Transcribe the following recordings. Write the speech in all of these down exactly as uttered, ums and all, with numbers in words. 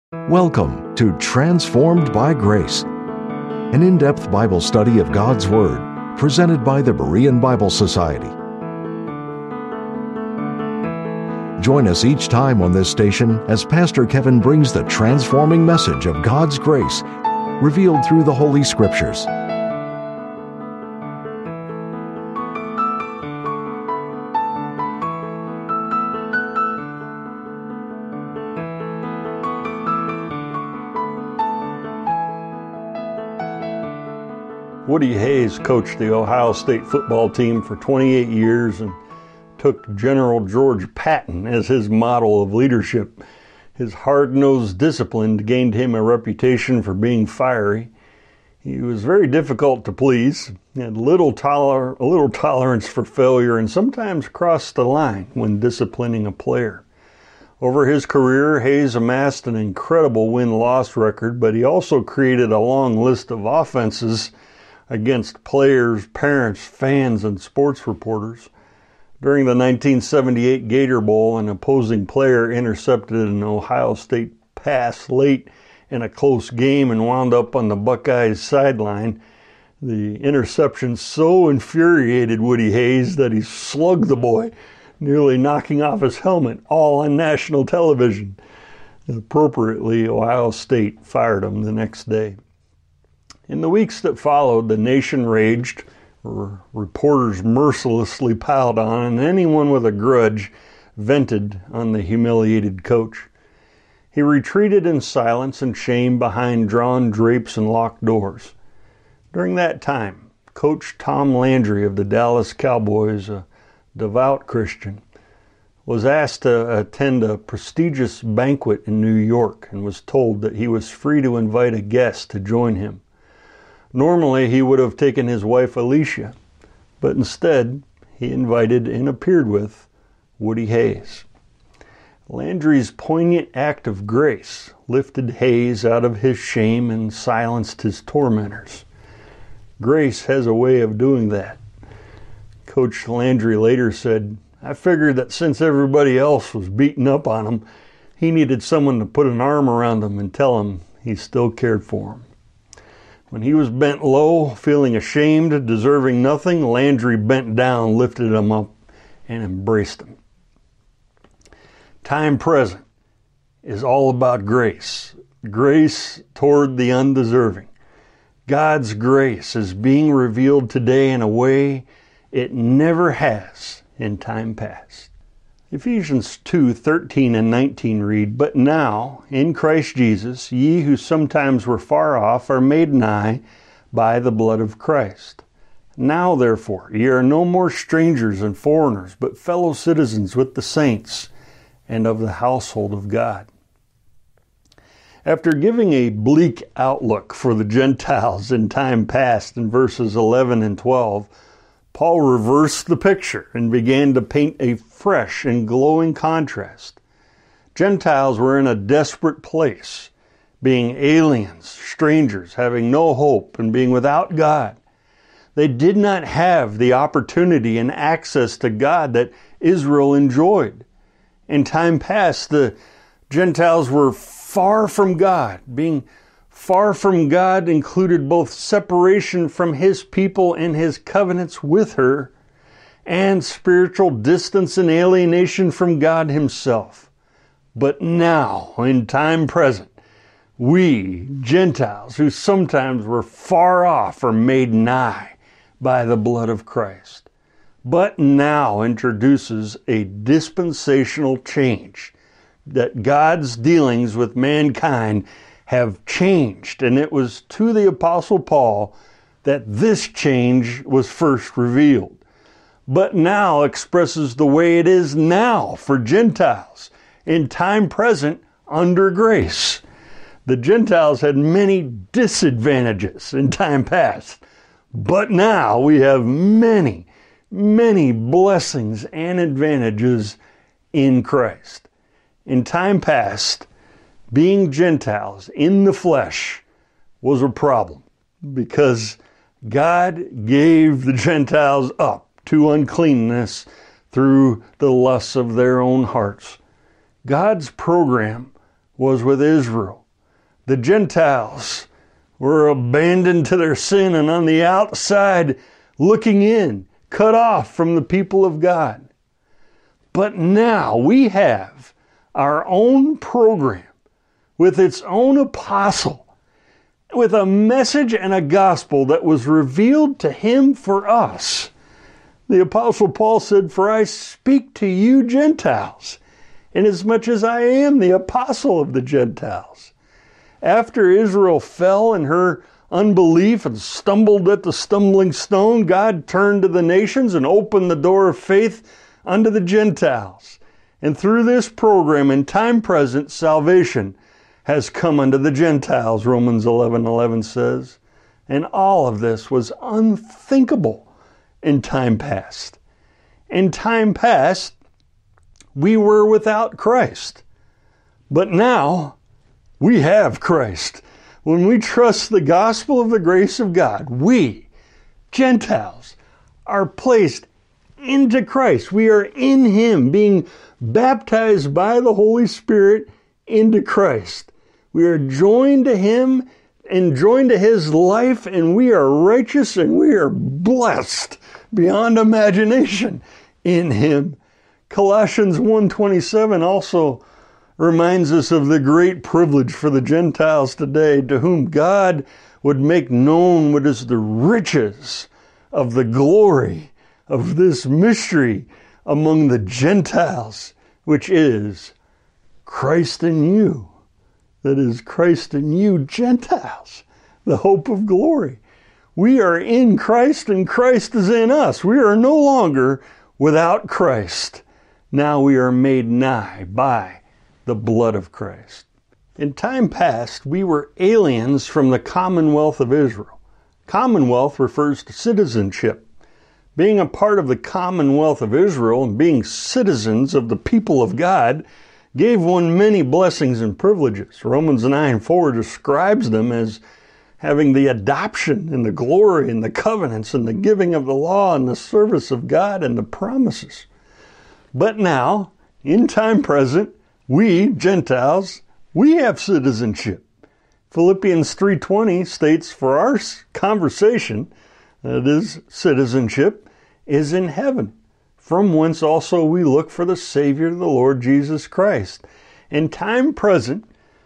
Welcome to Transformed by Grace, an in-depth Bible study of God's Word, presented by the Berean Bible Society. Join us each time on this station as Pastor Kevin brings the transforming message of God's grace, revealed through the Holy Scriptures. Woody Hayes coached the Ohio State football team for twenty-eight years and took General George Patton as his model of leadership. His hard-nosed discipline gained him a reputation for being fiery. He was very difficult to please, had little toler- a little tolerance for failure, and sometimes crossed the line when disciplining a player. Over his career, Hayes amassed an incredible win-loss record, but he also created a long list of offenses against players, parents, fans, and sports reporters. During the nineteen seventy-eight Gator Bowl, an opposing player intercepted an Ohio State pass late in a close game and wound up on the Buckeyes sideline. The interception so infuriated Woody Hayes that he slugged the boy, nearly knocking off his helmet, all on national television. Appropriately, Ohio State fired him the next day. In the weeks that followed, the nation raged, reporters mercilessly piled on, and anyone with a grudge vented on the humiliated coach. He retreated in silence and shame behind drawn drapes and locked doors. During that time, Coach Tom Landry of the Dallas Cowboys, a devout Christian, was asked to attend a prestigious banquet in New York and was told that he was free to invite a guest to join him. Normally, he would have taken his wife Alicia, but instead, he invited and appeared with Woody Hayes. Landry's poignant act of grace lifted Hayes out of his shame and silenced his tormentors. Grace has a way of doing that. Coach Landry later said, "I figured that since everybody else was beating up on him, he needed someone to put an arm around him and tell him he still cared for him." When he was bent low, feeling ashamed, deserving nothing, Landry bent down, lifted him up, and embraced him. Time present is all about grace. Grace toward the undeserving. God's grace is being revealed today in a way it never has in time past. Ephesians two thirteen and nineteen read, "But now, in Christ Jesus, ye who sometimes were far off are made nigh by the blood of Christ. Now, therefore, ye are no more strangers and foreigners, but fellow citizens with the saints and of the household of God." After giving a bleak outlook for the Gentiles in time past in verses eleven and twelve, Paul reversed the picture and began to paint a fresh and glowing contrast. Gentiles were in a desperate place, being aliens, strangers, having no hope, and being without God. They did not have the opportunity and access to God that Israel enjoyed. In time past, the Gentiles were far from God. Being far from God included both separation from His people and His covenants with her, and spiritual distance and alienation from God Himself. But now, in time present, we, Gentiles, who sometimes were far off, are made nigh by the blood of Christ. But now introduces a dispensational change, that God's dealings with mankind have changed, and it was to the Apostle Paul that this change was first revealed, but now expresses the way it is now for Gentiles in time present under grace. The Gentiles had many disadvantages in time past, but now we have many, many blessings and advantages in Christ. In time past, being Gentiles in the flesh was a problem because God gave the Gentiles up to uncleanness through the lusts of their own hearts. God's program was with Israel. The Gentiles were abandoned to their sin and on the outside looking in, cut off from the people of God. But now we have our own program with its own apostle, with a message and a gospel that was revealed to him for us. The Apostle Paul said, "For I speak to you Gentiles, inasmuch as I am the apostle of the Gentiles." After Israel fell in her unbelief and stumbled at the stumbling stone, God turned to the nations and opened the door of faith unto the Gentiles. And through this program, in time present, salvation has come unto the Gentiles, Romans eleven eleven says. And all of this was unthinkable in time past. In time past, we were without Christ. But now, we have Christ. When we trust the gospel of the grace of God, we, Gentiles, are placed into Christ. We are in Him, being baptized by the Holy Spirit into Christ. We are joined to Him and joined to His life, and we are righteous and we are blessed beyond imagination in Him. Colossians one twenty-seven also reminds us of the great privilege for the Gentiles today, to whom God would make known what is the riches of the glory of this mystery among the Gentiles, which is Christ in you. That is Christ in you, Gentiles, the hope of glory. We are in Christ and Christ is in us. We are no longer without Christ. Now we are made nigh by the blood of Christ. In time past, we were aliens from the commonwealth of Israel. Commonwealth refers to citizenship. Being a part of the commonwealth of Israel and being citizens of the people of God gave one many blessings and privileges. Romans nine four describes them as having the adoption and the glory and the covenants and the giving of the law and the service of God and the promises. But now, in time present, we, Gentiles, we have citizenship. Philippians three twenty states, "For our conversation," that is, citizenship, "is in heaven, from whence also we look for the Savior, the Lord Jesus Christ." In time present,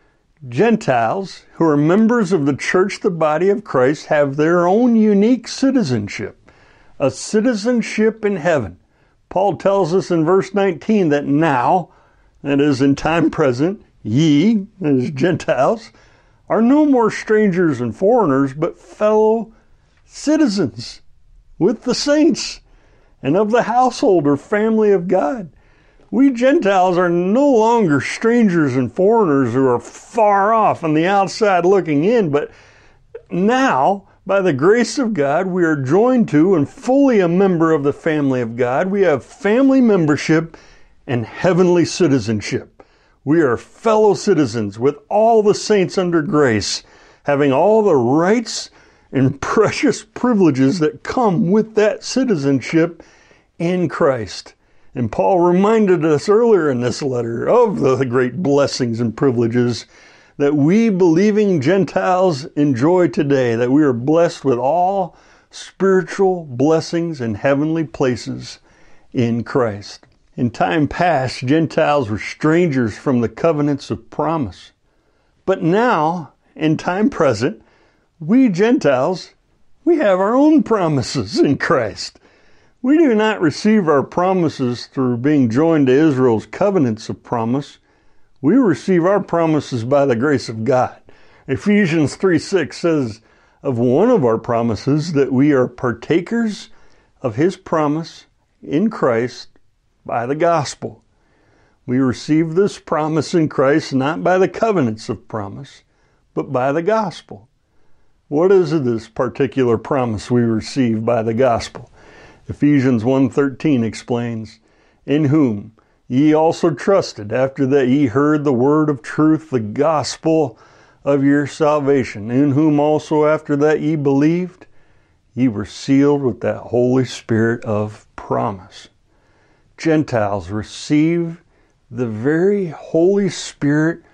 Gentiles who are members of the church, the body of Christ, have their own unique citizenship, a citizenship in heaven. Paul tells us in verse nineteen that now, that is, in time present, ye, that is, Gentiles, are no more strangers and foreigners, but fellow citizens with the saints and of the household or family of God. We Gentiles are no longer strangers and foreigners who are far off on the outside looking in, but now, by the grace of God, we are joined to and fully a member of the family of God. We have family membership and heavenly citizenship. We are fellow citizens with all the saints under grace, having all the rights and precious privileges that come with that citizenship in Christ. And Paul reminded us earlier in this letter of the great blessings and privileges that we believing Gentiles enjoy today, that we are blessed with all spiritual blessings and heavenly places in Christ. In time past, Gentiles were strangers from the covenants of promise. But now, in time present, we Gentiles, we have our own promises in Christ. We do not receive our promises through being joined to Israel's covenants of promise. We receive our promises by the grace of God. Ephesians three six says of one of our promises that we are partakers of His promise in Christ by the gospel. We receive this promise in Christ not by the covenants of promise, but by the gospel. What is this particular promise we receive by the gospel? Ephesians one thirteen explains, "In whom ye also trusted, after that ye heard the word of truth, the gospel of your salvation, in whom also after that ye believed, ye were sealed with that Holy Spirit of promise." Gentiles receive the very Holy Spirit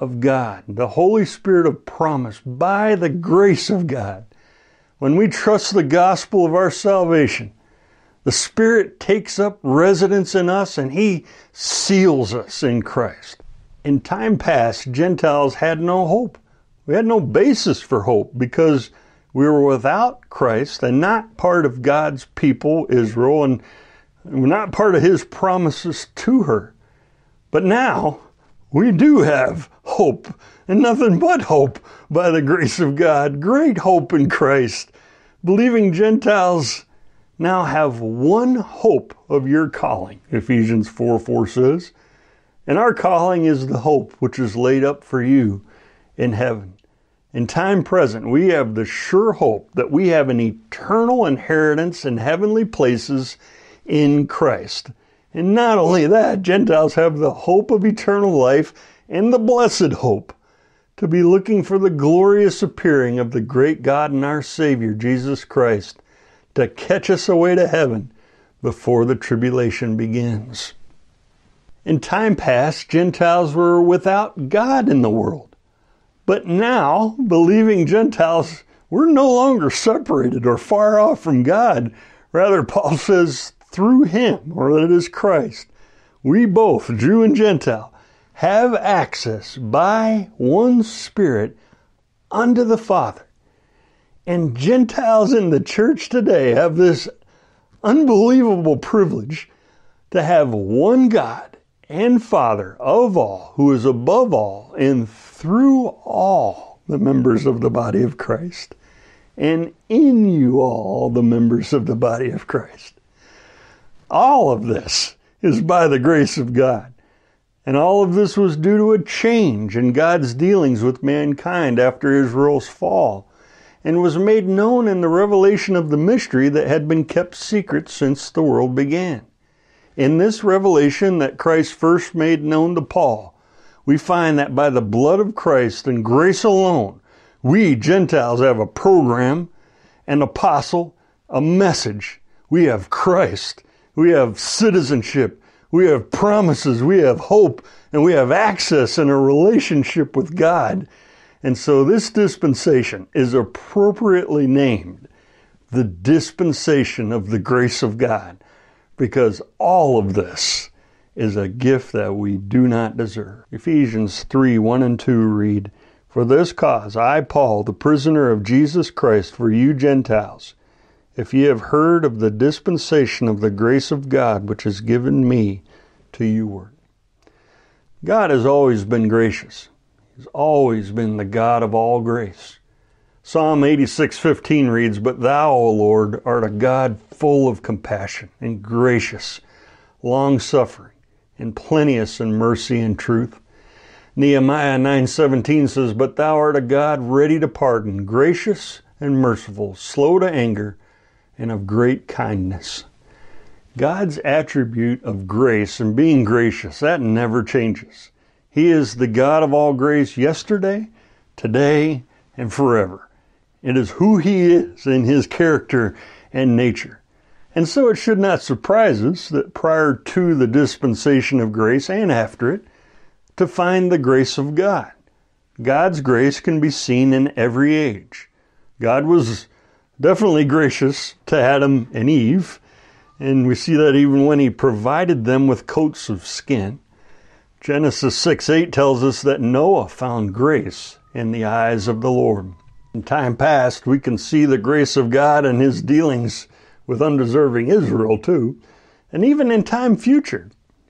of God, the Holy Spirit of promise, by the grace of God. When we trust the gospel of our salvation, the Spirit takes up residence in us and He seals us in Christ. In time past, Gentiles had no hope. We had no basis for hope because we were without Christ and not part of God's people, Israel, and we're not part of His promises to her. But now, we do have hope, and nothing but hope by the grace of God. Great hope in Christ. Believing Gentiles now have one hope of your calling, Ephesians four four says. And our calling is the hope which is laid up for you in heaven. In time present, we have the sure hope that we have an eternal inheritance in heavenly places in Christ. And not only that, Gentiles have the hope of eternal life and the blessed hope to be looking for the glorious appearing of the great God and our Savior, Jesus Christ, to catch us away to heaven before the tribulation begins. In time past, Gentiles were without God in the world. But now, believing Gentiles, we're no longer separated or far off from God. Rather, Paul says, through Him, or that is Christ, we both, Jew and Gentile, have access by one Spirit unto the Father. And Gentiles in the church today have this unbelievable privilege to have one God and Father of all, who is above all and through all the members of the body of Christ, and in you all the members of the body of Christ. All of this is by the grace of God. And all of this was due to a change in God's dealings with mankind after Israel's fall, and was made known in the revelation of the mystery that had been kept secret since the world began. In this revelation that Christ first made known to Paul, we find that by the blood of Christ and grace alone, we Gentiles have a program, an apostle, a message. We have Christ. We have citizenship. We have promises. We have hope. And we have access and a relationship with God. And so this dispensation is appropriately named the dispensation of the grace of God, because all of this is a gift that we do not deserve. Ephesians three, one and two read, For this cause I, Paul, the prisoner of Jesus Christ, for you Gentiles, if ye have heard of the dispensation of the grace of God which is given me to you. God has always been gracious. He's always been the God of all grace. Psalm eighty-six fifteen reads, But thou, O Lord, art a God full of compassion and gracious, long-suffering, and plenteous in mercy and truth. Nehemiah nine seventeen says, But thou art a God ready to pardon, gracious and merciful, slow to anger, and of great kindness. God's attribute of grace and being gracious, that never changes. He is the God of all grace yesterday, today, and forever. It is who He is in His character and nature. And so it should not surprise us that prior to the dispensation of grace and after it, to find the grace of God. God's grace can be seen in every age. God was definitely gracious to Adam and Eve, and we see that even when He provided them with coats of skin. Genesis six eight tells us that Noah found grace in the eyes of the Lord. In time past, we can see the grace of God and His dealings with undeserving Israel too. And even in time future,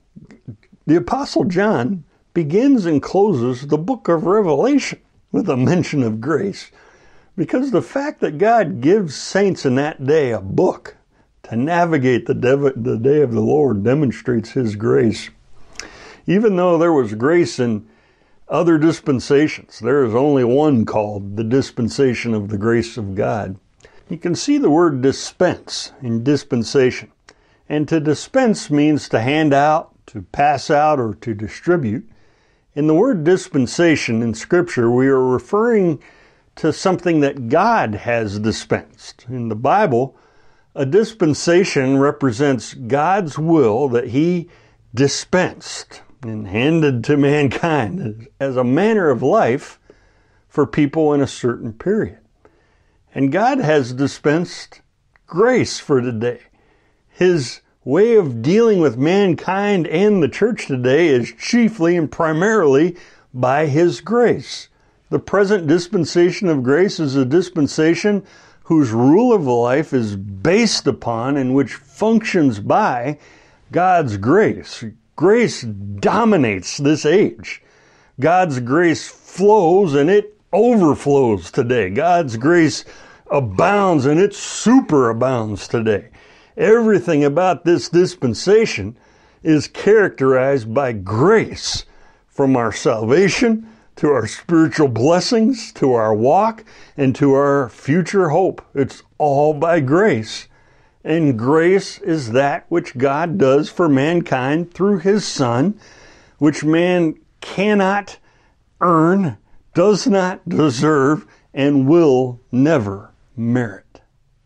the Apostle John begins and closes the book of Revelation with a mention of grace. Because the fact that God gives saints in that day a book to navigate the, dev- the day of the Lord demonstrates His grace. Even though there was grace in other dispensations, there is only one called the dispensation of the grace of God. You can see the word dispense in dispensation. And to dispense means to hand out, to pass out, or to distribute. In the word dispensation in Scripture, we are referring to something that God has dispensed. In the Bible, a dispensation represents God's will that He dispensed. and handed to mankind as a manner of life for people in a certain period. And God has dispensed grace for today. His way of dealing with mankind and the church today is chiefly and primarily by His grace. The present dispensation of grace is a dispensation whose rule of life is based upon and which functions by God's grace. Grace dominates this age. God's grace flows and it overflows today. God's grace abounds and it superabounds today. Everything about this dispensation is characterized by grace, from our salvation to our spiritual blessings, to our walk, and to our future hope. It's all by grace. And grace is that which God does for mankind through His Son, which man cannot earn, does not deserve, and will never merit.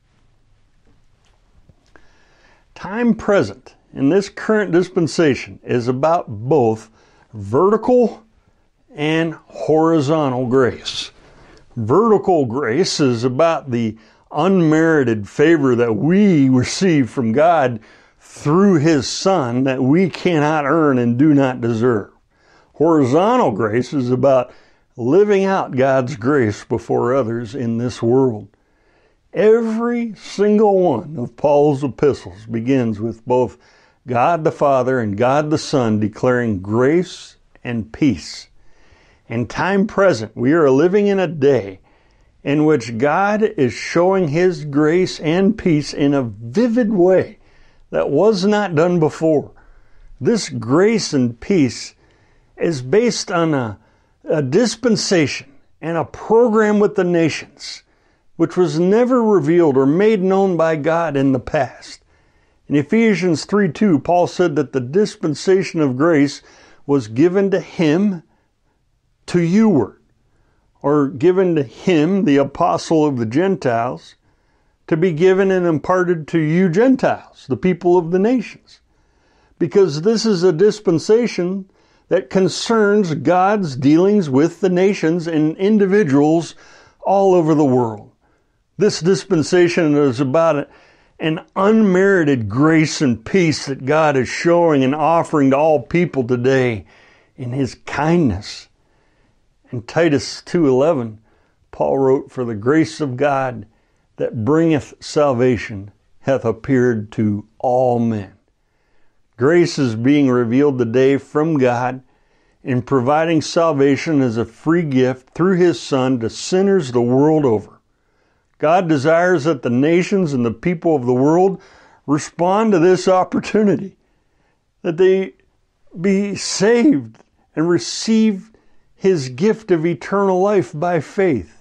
Time present in this current dispensation is about both vertical and horizontal grace. Vertical grace is about the unmerited favor that we receive from God through His Son that we cannot earn and do not deserve. Horizontal grace is about living out God's grace before others in this world. Every single one of Paul's epistles begins with both God the Father and God the Son declaring grace and peace. In time present, we are living in a day in which God is showing His grace and peace in a vivid way that was not done before. This grace and peace is based on a, a dispensation and a program with the nations, which was never revealed or made known by God in the past. In Ephesians three two, Paul said that the dispensation of grace was given to him to youward, or given to him, the apostle of the Gentiles, to be given and imparted to you Gentiles, the people of the nations. Because this is a dispensation that concerns God's dealings with the nations and individuals all over the world. This dispensation is about an unmerited grace and peace that God is showing and offering to all people today in His kindness. In Titus two eleven, Paul wrote, "For the grace of God that bringeth salvation hath appeared to all men." Grace is being revealed today from God in providing salvation as a free gift through His Son to sinners the world over. God desires that the nations and the people of the world respond to this opportunity, that they be saved and receive His gift of eternal life by faith.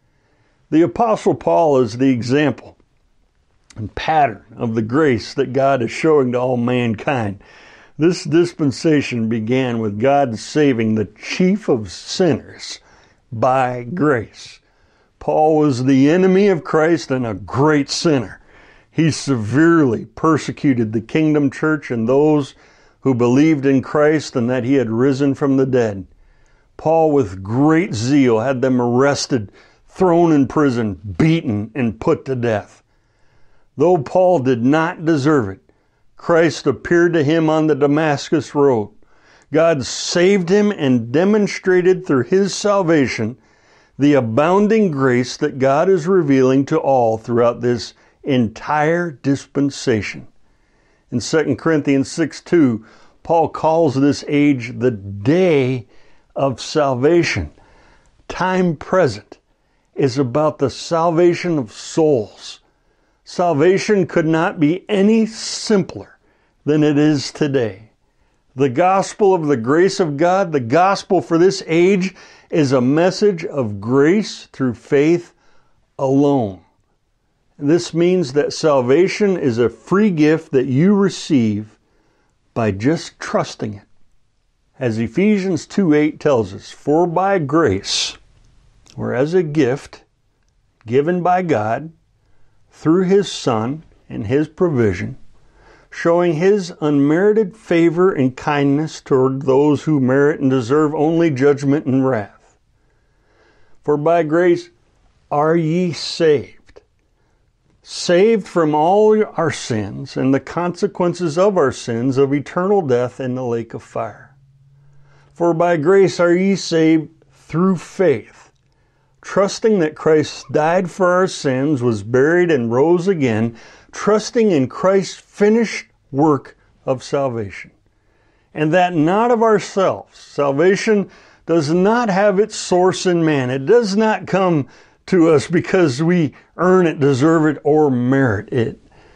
The Apostle Paul is the example and pattern of the grace that God is showing to all mankind. This dispensation began with God saving the chief of sinners by grace. Paul was the enemy of Christ and a great sinner. He severely persecuted the kingdom church and those who believed in Christ and that He had risen from the dead. Paul, with great zeal, had them arrested, thrown in prison, beaten, and put to death. Though Paul did not deserve it, Christ appeared to him on the Damascus road. God saved him and demonstrated through His salvation the abounding grace that God is revealing to all throughout this entire dispensation. In Second Corinthians six two, Paul calls this age the day of salvation. Time present is about the salvation of souls. Salvation could not be any simpler than it is today. The gospel of the grace of God, the gospel for this age, is a message of grace through faith alone. This means that salvation is a free gift that you receive by just trusting it. As Ephesians two eight tells us, "For by grace, or as a gift given by God through His Son and His provision, showing His unmerited favor and kindness toward those who merit and deserve only judgment and wrath. For by grace are ye saved, saved from all our sins and the consequences of our sins of eternal death in the lake of fire. For by grace are ye saved through faith, trusting that Christ died for our sins, was buried, and rose again, trusting in Christ's finished work of salvation. And that not of ourselves. Salvation does not have its source in man. It does not come to us because we earn it, deserve it, or merit it.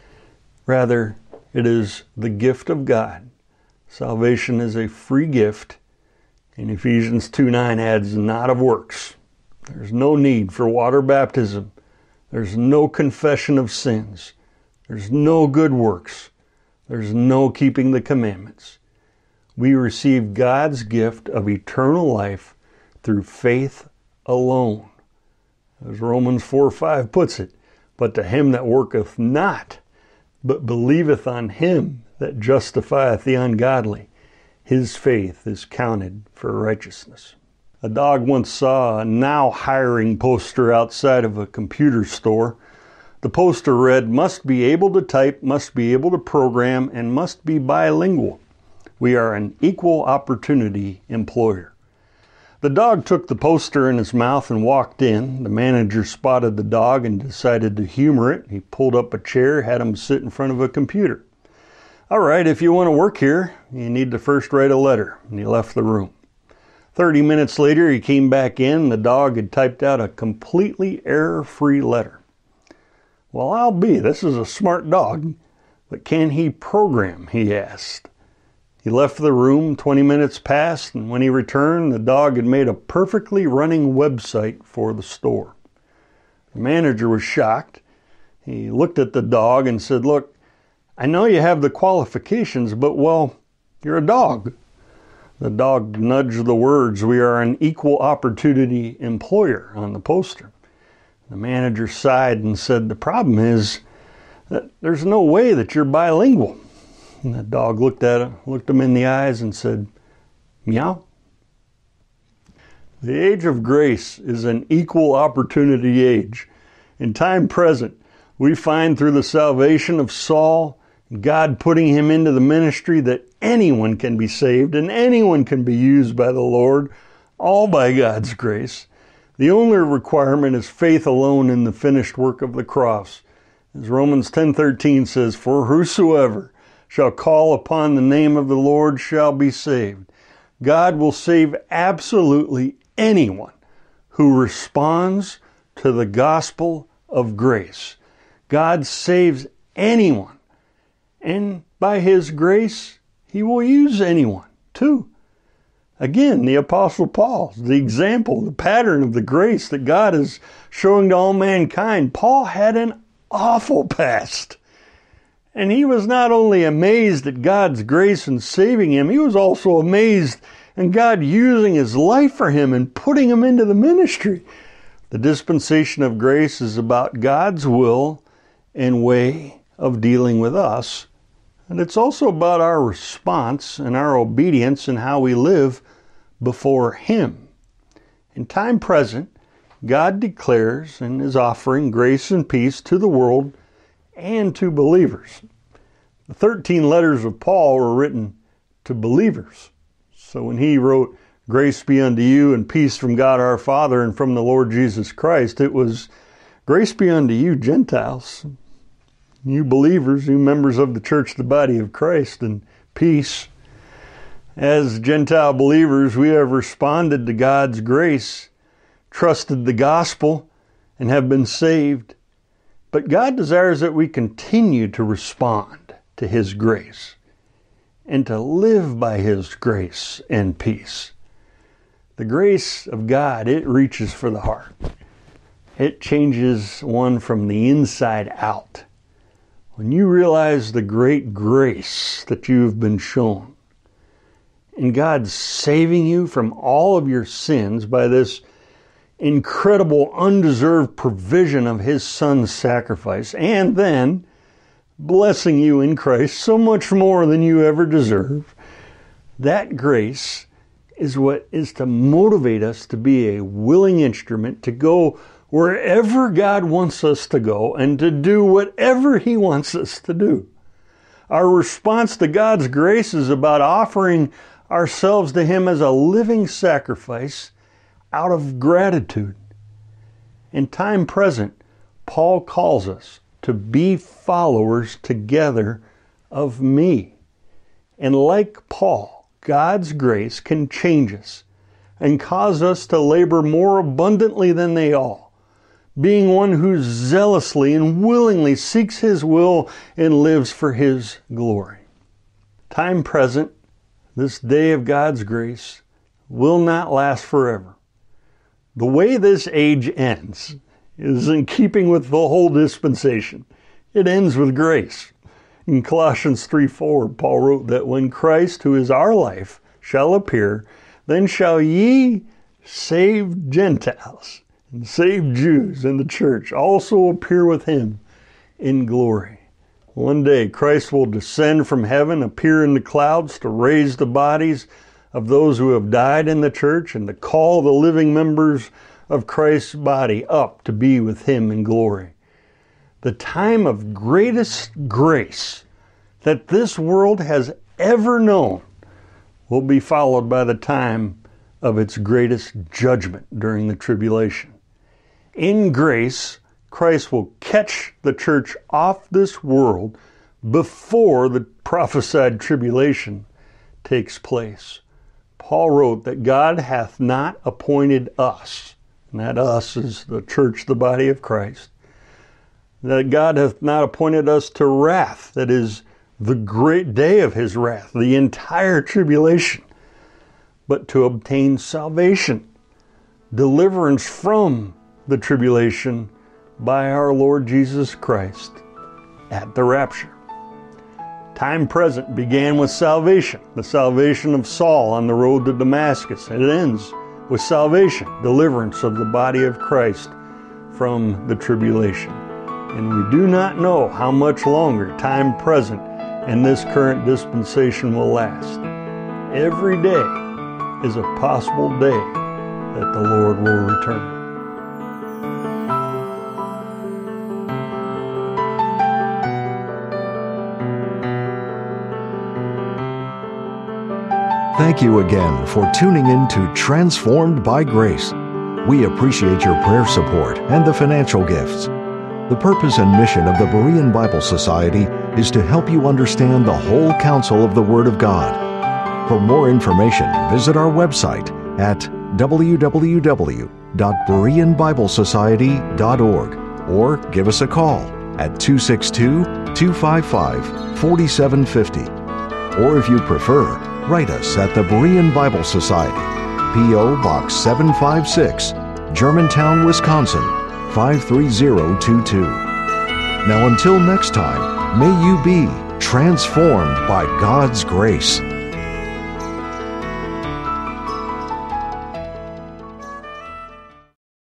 Rather, it is the gift of God. Salvation is a free gift. And Ephesians two nine adds, not of works. There's no need for water baptism. There's no confession of sins. There's no good works. There's no keeping the commandments. We receive God's gift of eternal life through faith alone. As Romans four five puts it, but to him that worketh not, but believeth on him that justifieth the ungodly, his faith is counted for righteousness. A dog once saw a now hiring poster outside of a computer store. The poster read, must be able to type, must be able to program, and must be bilingual. We are an equal opportunity employer. The dog took the poster in his mouth and walked in. The manager spotted the dog and decided to humor it. He pulled up a chair, had him sit in front of a computer. All right, if you want to work here, you need to first write a letter. And he left the room. Thirty minutes later, he came back in. The dog had typed out a completely error-free letter. Well, I'll be. This is a smart dog. But can he program? He asked. He left the room. Twenty minutes passed, and when he returned, the dog had made a perfectly running website for the store. The manager was shocked. He looked at the dog and said, look, I know you have the qualifications, but, well, you're a dog. The dog nudged the words, we are an equal opportunity employer, on the poster. The manager sighed and said, the problem is that there's no way that you're bilingual. And the dog looked at him, looked him in the eyes and said, meow. The age of grace is an equal opportunity age. In time present, we find through the salvation of Saul, God putting him into the ministry, that anyone can be saved and anyone can be used by the Lord, all by God's grace. The only requirement is faith alone in the finished work of the cross. As Romans ten thirteen says, for whosoever shall call upon the name of the Lord shall be saved. God will save absolutely anyone who responds to the gospel of grace. God saves anyone. And by His grace, He will use anyone too. Again, the Apostle Paul, the example, the pattern of the grace that God is showing to all mankind. Paul had an awful past. And he was not only amazed at God's grace in saving him, he was also amazed at God using his life for him and putting him into the ministry. The dispensation of grace is about God's will and way of dealing with us. And it's also about our response and our obedience and how we live before Him. In time present, God declares and is offering grace and peace to the world and to believers. The thirteen letters of Paul were written to believers. So when he wrote, grace be unto you and peace from God our Father and from the Lord Jesus Christ, it was grace be unto you Gentiles, you believers, you members of the church, the body of Christ, and peace. As Gentile believers, we have responded to God's grace, trusted the gospel, and have been saved. But God desires that we continue to respond to His grace and to live by His grace and peace. The grace of God, it reaches for the heart. It changes one from the inside out. When you realize the great grace that you've been shown, and God's saving you from all of your sins by this incredible, undeserved provision of His Son's sacrifice, and then blessing you in Christ so much more than you ever deserve. That grace is what is to motivate us to be a willing instrument to go wherever God wants us to go and to do whatever He wants us to do. Our response to God's grace is about offering ourselves to Him as a living sacrifice out of gratitude. In time present, Paul calls us to be followers together of me. And like Paul, God's grace can change us and cause us to labor more abundantly than they all, being one who zealously and willingly seeks His will and lives for His glory. Time present, this day of God's grace, will not last forever. The way this age ends is in keeping with the whole dispensation. It ends with grace. In Colossians three four, Paul wrote that when Christ, who is our life, shall appear, then shall ye save Gentiles and save Jews, and the church also appear with Him in glory. One day Christ will descend from heaven, appear in the clouds to raise the bodies of those who have died in the church and to call the living members of Christ's body up to be with Him in glory. The time of greatest grace that this world has ever known will be followed by the time of its greatest judgment during the tribulation. In grace, Christ will catch the church off this world before the prophesied tribulation takes place. Paul wrote that God hath not appointed us, and that us is the church, the body of Christ, that God hath not appointed us to wrath, that is, the great day of His wrath, the entire tribulation, but to obtain salvation, deliverance from the tribulation by our Lord Jesus Christ at the rapture. Time present began with salvation, the salvation of Saul on the road to Damascus. It ends with salvation, deliverance of the body of Christ from the tribulation. And we do not know how much longer time present and this current dispensation will last. Every day is a possible day that the Lord will return. Thank you again for tuning in to Transformed by Grace. We appreciate your prayer support and the financial gifts. The purpose and mission of the Berean Bible Society is to help you understand the whole counsel of the Word of God. For more information, visit our website at w w w dot berean bible society dot org or give us a call at two six two, two five five, four seven five zero. Or if you prefer, write us at the Berean Bible Society, P O Box seven five six, Germantown, Wisconsin, five three zero two two. Now until next time, may you be transformed by God's grace.